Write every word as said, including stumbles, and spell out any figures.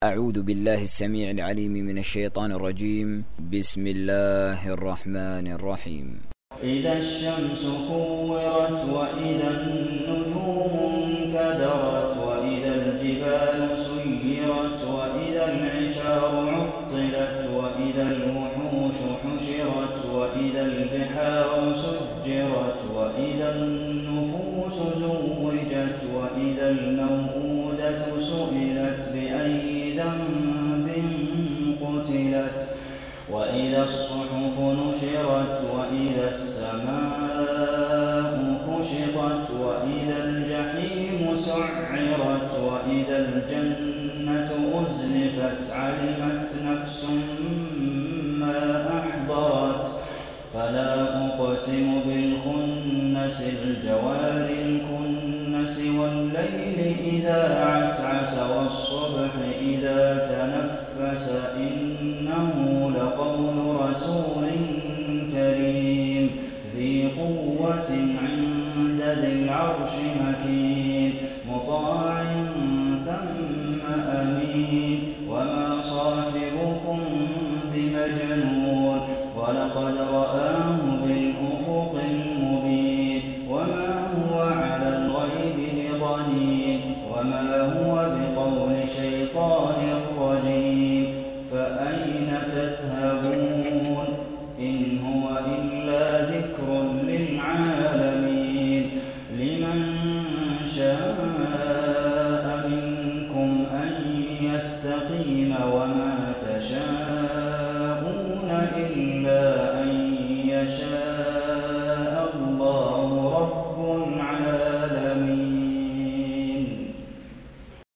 أعوذ بالله السميع العليم من الشيطان الرجيم. بسم الله الرحمن الرحيم. إذا الشمس كورت وإذا النجوم انكدرت وإذا الجبال سيرت وإذا العشار عطلت وإذا الوحوش حشرت وإذا البحار سجرت وإذا النفوس زوجت وإذا الموءودة سئلت بأي ذنب قتلت وإذا الصحف نشرت وإذا السماء كشطت وإذا الجحيم سعرت وإذا الجنة أزلفت علمت نفس ما أحضرت فلا أقسم بالخنس الجوار الكنس والليل إذا